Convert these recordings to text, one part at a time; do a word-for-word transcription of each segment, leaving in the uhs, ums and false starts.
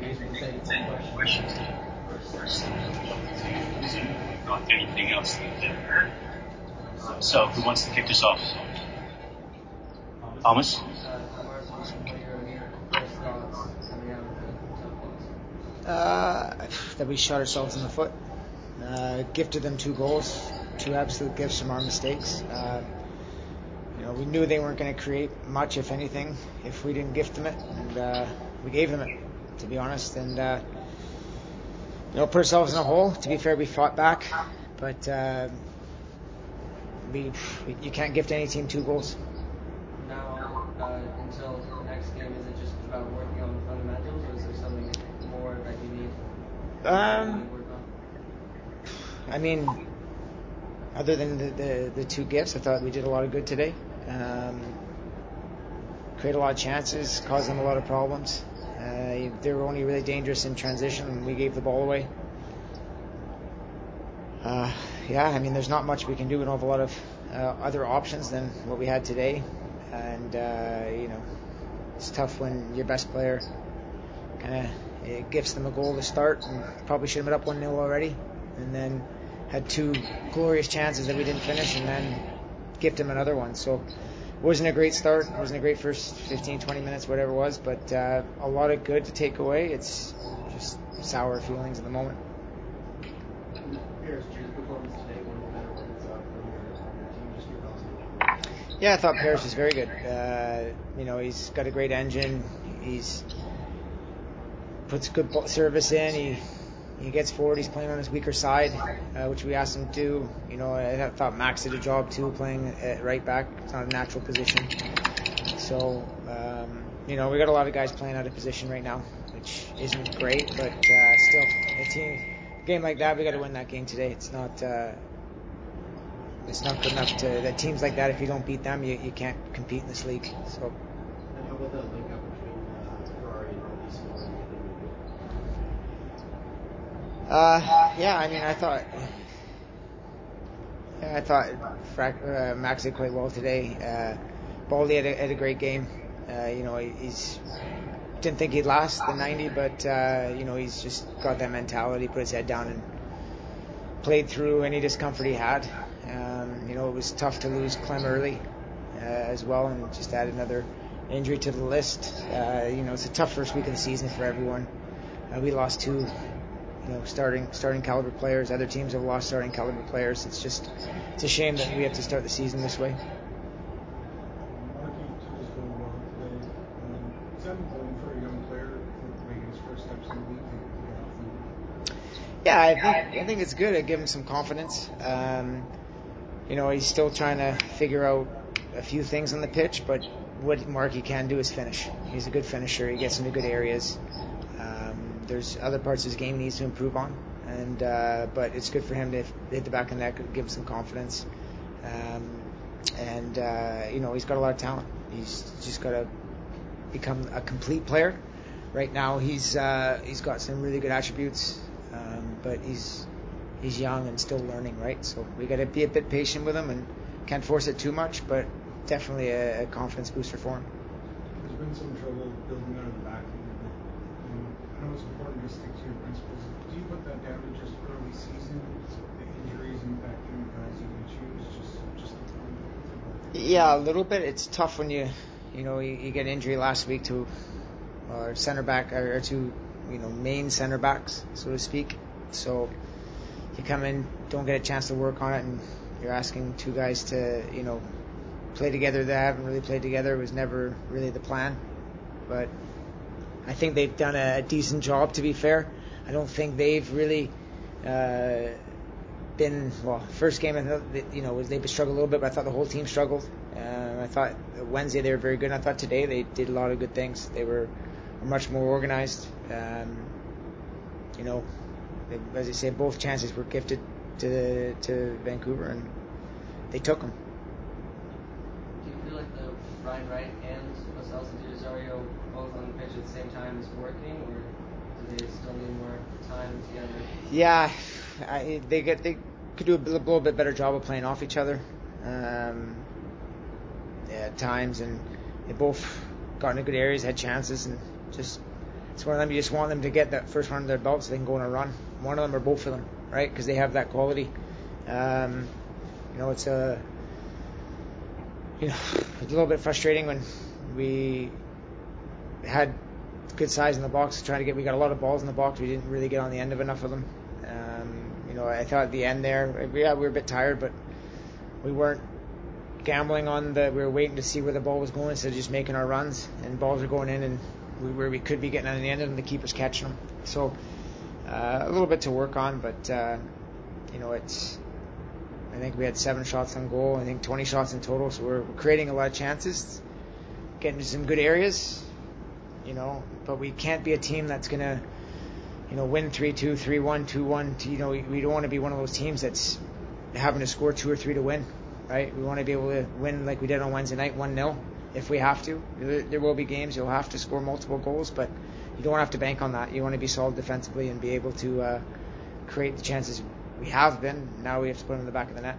Not anything else there. So, who wants to kick this off? Thomas? Uh, that we shot ourselves in the foot. Uh, gifted them two goals, two absolute gifts from our mistakes. Uh, you know, we knew they weren't going to create much, if anything, if we didn't gift them it, and uh, we gave them it, to be honest. And uh, you know, put ourselves in a hole. To be fair, we fought back, but uh, we, we you can't gift any team two goals. Now, uh, until the next game, is it just about working on the fundamentals, or is there something more that you need? Um, I mean, other than the, the, the two gifts, I thought we did a lot of good today. Um, created a lot of chances, caused them a lot of problems. Uh, they were only really dangerous in transition, and we gave the ball away. Uh, yeah, I mean, there's not much we can do. We don't have a lot of uh, other options than what we had today. And, uh, you know, it's tough when your best player kind of gifts them a goal to start, and probably should have been up one nil already, and then had two glorious chances that we didn't finish, and then gift them another one. So it wasn't a great start. It wasn't a great first fifteen, twenty minutes, whatever it was, but uh, a lot of good to take away. It's just sour feelings at the moment. Yeah, I thought Parrish was very good. Uh, you know, he's got a great engine. He's puts good service in. He he gets forward. He's playing on his weaker side, uh, which we asked him to do. You know, I thought Max did a job too, playing at right back. It's not a natural position. So, um, you know, we got a lot of guys playing out of position right now, which isn't great, but uh, still, a team a game like that, we got to win that game today. It's not. Uh, It's not good enough to that teams like that. If you don't beat them, you, you can't compete in this league. So. And how about that link up between uh, Ferrari and Northeast Small? Uh, yeah, I mean, I thought, yeah, I thought Frac, uh, Max did quite well today. Uh, Baldy had a, had a great game. Uh, you know, he's didn't think he'd last the ninety, but uh, you know, he's just got that mentality. Put his head down and played through any discomfort he had. Um, you know, it was tough to lose Clem early uh, as well, and just add another injury to the list. Uh, you know, it's a tough first week of the season for everyone. Uh, we lost two, you know, starting starting caliber players. Other teams have lost starting caliber players. It's just it's a shame that we have to start the season this way. Marky took his goal well today. Um, is that important for a young player for making his first steps in the league to get off the league? Yeah, I think I think it's good. It gives him some confidence. Um, You know, he's still trying to figure out a few things on the pitch, but what Marky can do is finish. He's a good finisher. He gets into good areas. Um, there's other parts of his game he needs to improve on, and uh, but it's good for him to hit the back of the net, give him some confidence. Um, and, uh, you know, he's got a lot of talent. He's just got to become a complete player. Right now, he's uh, he's got some really good attributes, um, but he's he's young and still learning, right? So we got to be a bit patient with him and can't force it too much, but definitely a, a confidence booster for him. There's been some trouble building out of the back a little bit. Um, I know it's important to stick to your principles. Do you put that down to just early season, the injuries impacting the guys you can choose, just just the time? Yeah, a little bit. It's tough when you, you know, you, you get injury last week to our center back or to, you know, main center backs, so to speak. So you come in, don't get a chance to work on it, and you're asking two guys to, you know, play together that haven't really played together. It was never really the plan. But I think they've done a decent job, to be fair. I don't think they've really uh, been, well, first game, I thought that, you know, they struggled a little bit, but I thought the whole team struggled. Um, I thought Wednesday they were very good, and I thought today they did a lot of good things. They were much more organized. Um, you know, as I say, both chances were gifted to to Vancouver, and they took them. Do you feel like the Ryan Wright and Marcelo Di Rosario both on the pitch at the same time is working, or do they still need more time together? Yeah, I, they get they could do a little bit better job of playing off each other um, at times, and they both got into good areas, had chances, and just it's one of them you just want them to get that first one under their belt so they can go on a run. One of them or both of them, right? Because they have that quality. Um, you know, it's a you know it's a little bit frustrating when we had good size in the box trying to get. We got a lot of balls in the box. We didn't really get on the end of enough of them. Um, you know, I thought at the end there, yeah, we were a bit tired, but we weren't gambling on the. We were waiting to see where the ball was going instead of just making our runs. And balls are going in, and we, where we could be getting on the end of them, the keeper's catching them. So uh, a little bit to work on, but uh, you know, it's. I think we had seven shots on goal. I think twenty shots in total. So we're, we're creating a lot of chances, getting to some good areas. You know, but we can't be a team that's gonna, you know, win three two, three one, two one. You know, we, we don't want to be one of those teams that's having to score two or three to win, right? We want to be able to win like we did on Wednesday night, one nil, if we have to. There, there will be games you'll have to score multiple goals, but you don't have to bank on that. You want to be solid defensively and be able to uh, create the chances we have been. Now we have to put them in the back of the net.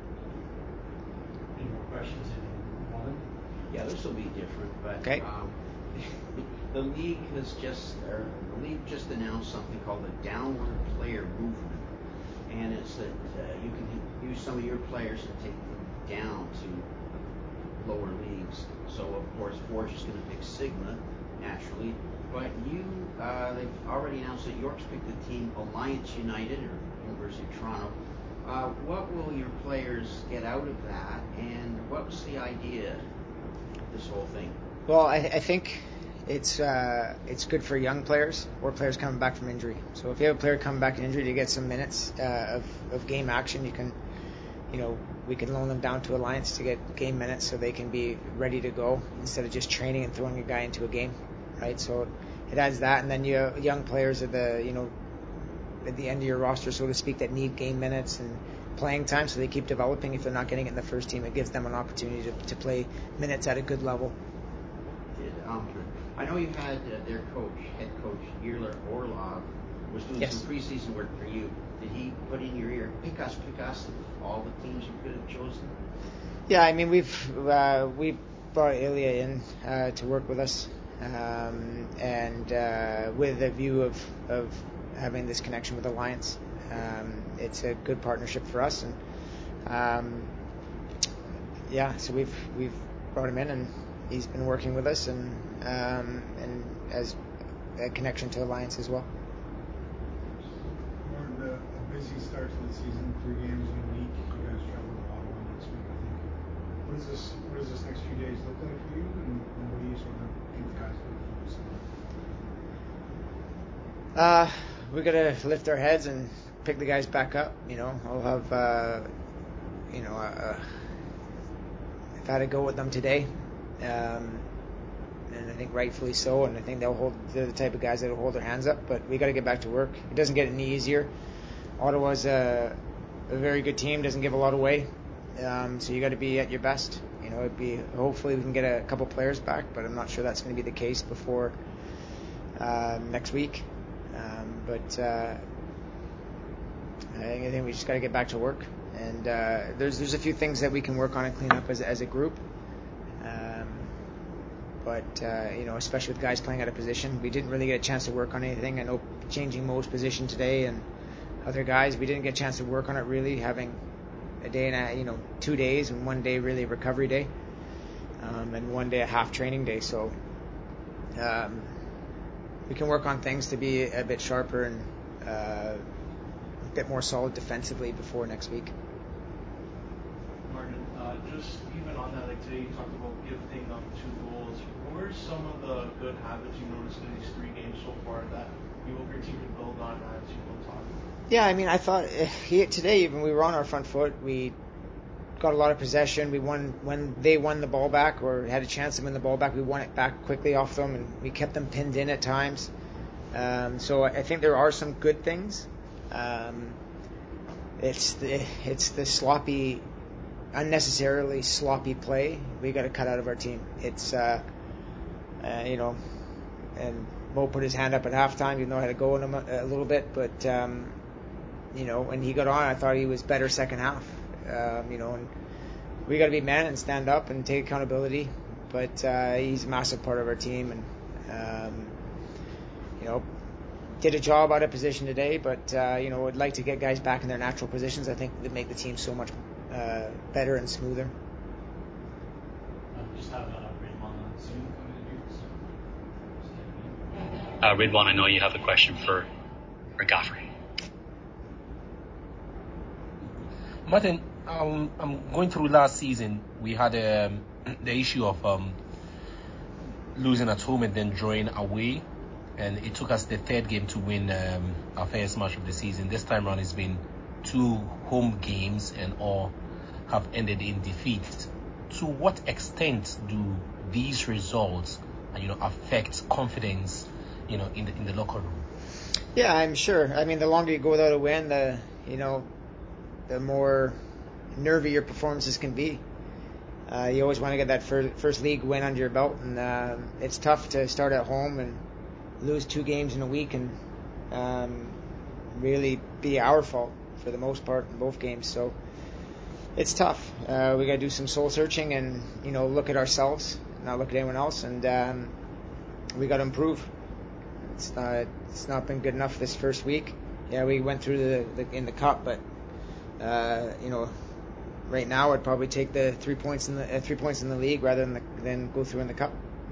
Any more questions in one? Yeah, this will be different, but okay. um, the league has just, or the league just announced something called the downward player movement, and it's that uh, you can use some of your players and take them down to lower leagues. So of course, Forge is going to pick Sigma naturally, but you, uh, they've already announced that York's picked the team Alliance United or University of Toronto. Uh, what will your players get out of that, and what was the idea of this whole thing? Well, I, I think it's uh, it's good for young players or players coming back from injury. So if you have a player coming back in injury to get some minutes uh, of, of game action, you can, you know, we can loan them down to Alliance to get game minutes so they can be ready to go instead of just training and throwing a guy into a game, right? So it adds that, and then you have young players are the, you know, at the end of your roster, so to speak, that need game minutes and playing time, so they keep developing. If they're not getting it in the first team, it gives them an opportunity to, to play minutes at a good level. Did, um, I know you had uh, their coach, head coach Yerler Orlov, was doing yes. some preseason work for you. Did he put in your ear, pick us, pick us, of all the teams you could have chosen? Yeah, I mean, we've uh, we brought Ilya in uh, to work with us, um, and uh, with a view of, of having this connection with Alliance. Um, it's a good partnership for us, and um, yeah, so we've we've brought him in, and he's been working with us, and um, and as a connection to Alliance as well. Martin, a, a busy start to the season, three games in a week. You guys travel to Ottawa next week, I think. What does this What does this next few days look like for you, and, and what do you sort of think the guys will focus on? Uh, we gotta lift our heads and pick the guys back up. You know, I'll have uh, you know, uh, I've had a go with them today. Um, and I think rightfully so, and I think they'll hold. They're the type of guys that'll hold their hands up. But we got to get back to work. It doesn't get any easier. Ottawa's a, a very good team. Doesn't give a lot away, um, so you got to be at your best. You know, it'd be hopefully we can get a couple players back, but I'm not sure that's going to be the case before uh, next week. Um, but uh, I think we just got to get back to work. And uh, there's there's a few things that we can work on and clean up as as a group. Um, But, uh, you know, especially with guys playing out of position, we didn't really get a chance to work on anything. I know changing Mo's position today and other guys, we didn't get a chance to work on it really, having a day and a, you know, two days and one day really recovery day, um, and one day a half training day. So um, we can work on things to be a bit sharper and uh, a bit more solid defensively before next week. Martin, uh, just even on that, like today you talked about gifting up two goals. What are some of the good habits you noticed in these three games so far that you hope your team can build on as you go talk? Yeah, I mean, I thought uh, he, today even we were on our front foot. We got a lot of possession. We won when they won the ball back or had a chance to win the ball back. We won it back quickly off them, and we kept them pinned in at times. Um, so I think there are some good things. Um, it's the it's the sloppy. unnecessarily sloppy play we got to cut out of our team. It's uh, uh, you know, and Mo put his hand up at halftime, even though I had to go on him a, a little bit, but um, you know, when he got on, I thought he was better second half. Um, you know, and we got to be men and stand up and take accountability. But uh, he's a massive part of our team, and um, you know, did a job out of position today, but uh, you know, would like to get guys back in their natural positions. I think that make the team so much uh, better and smoother. Um, just have uh, Ridwan soon coming in here. Uh, Ridwan, I know you have a question for, for Godfrey. Martin, um, I'm going through last season. We had um, the issue of um, losing at home and then drawing away. And it took us the third game to win um, our first match of the season. This time around, it's been two home games and all have ended in defeat. To what extent do these results, you know, affect confidence, you know, in the in the locker room? Yeah, I'm sure. I mean, the longer you go without a win, the you know, the more nervy your performances can be. Uh, you always want to get that first, first league win under your belt, and uh, it's tough to start at home and lose two games in a week and um, really be our fault for the most part in both games. So it's tough. Uh, we got to do some soul searching and, you know, look at ourselves, not look at anyone else, and um, we got to improve. It's not it's not been good enough this first week. Yeah, we went through the, the in the cup, but uh, you know, right now I'd probably take the three points in the uh, three points in the league rather than the, than go through in the cup.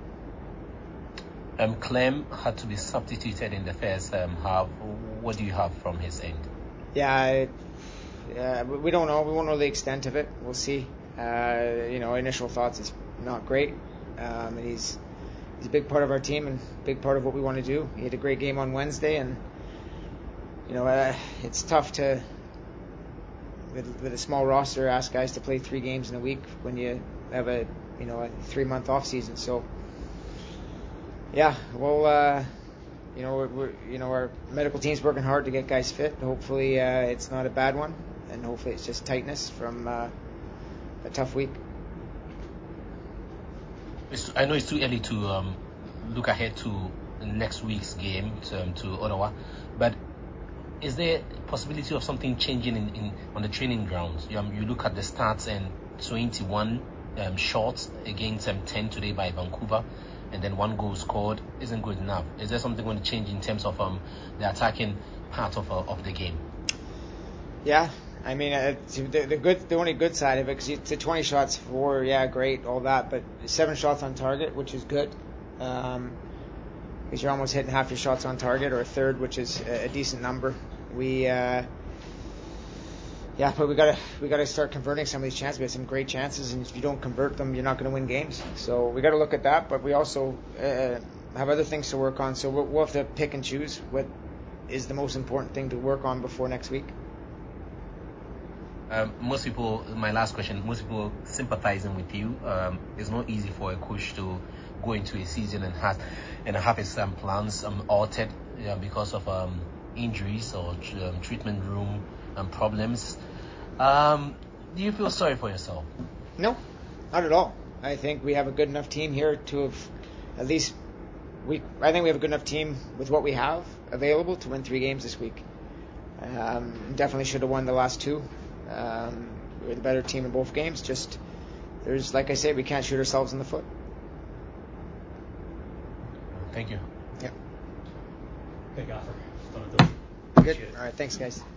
Um, Clem had to be substituted in the first um, half. What do you have from his end? Yeah, uh, we don't know. We won't know the extent of it. We'll see. Uh, you know, initial thoughts is not great, um, and he's he's a big part of our team and a big part of what we want to do. He had a great game on Wednesday, and you know, uh, it's tough to with, with a small roster ask guys to play three games in a week when you have a you know a three month off season. So. Yeah, well, uh, you know, we're, we're, you know, our medical team's working hard to get guys fit. Hopefully, uh, it's not a bad one, and hopefully, it's just tightness from uh, a tough week. It's, I know it's too early to um, look ahead to next week's game to, um, to Ottawa, but is there a possibility of something changing in, in on the training grounds? You, um, you look at the stats and twenty-one um, shots against um, ten today by Vancouver. And then one goal scored isn't good enough. Is there something going to change in terms of um, the attacking part of uh, of the game? Yeah, I mean, uh, the, the good, the only good side of it, because it's twenty shots for, yeah, great, all that, but seven shots on target, which is good, um, because you're almost hitting half your shots on target, or a third, which is a, a decent number. We, uh, yeah, but we gotta we gotta start converting some of these chances. We have some great chances, and if you don't convert them, you're not going to win games. So we got to look at that. But we also uh, have other things to work on. So we'll, we'll have to pick and choose what is the most important thing to work on before next week. Um, most people, my last question, most people sympathizing with you. Um, it's not easy for a coach to go into a season and have and have his um, plans um, altered uh, because of um, injuries or um, treatment room um, problems. Um, do you feel sorry for yourself? No, not at all. I think we have a good enough team here to have at least we. I think we have a good enough team with what we have available to win three games this week. Um, definitely should have won the last two. Um, we're the better team in both games. Just there's, like I said, we can't shoot ourselves in the foot. Thank you. Yeah. Thank you, Godfrey. Good. All right. Thanks, guys.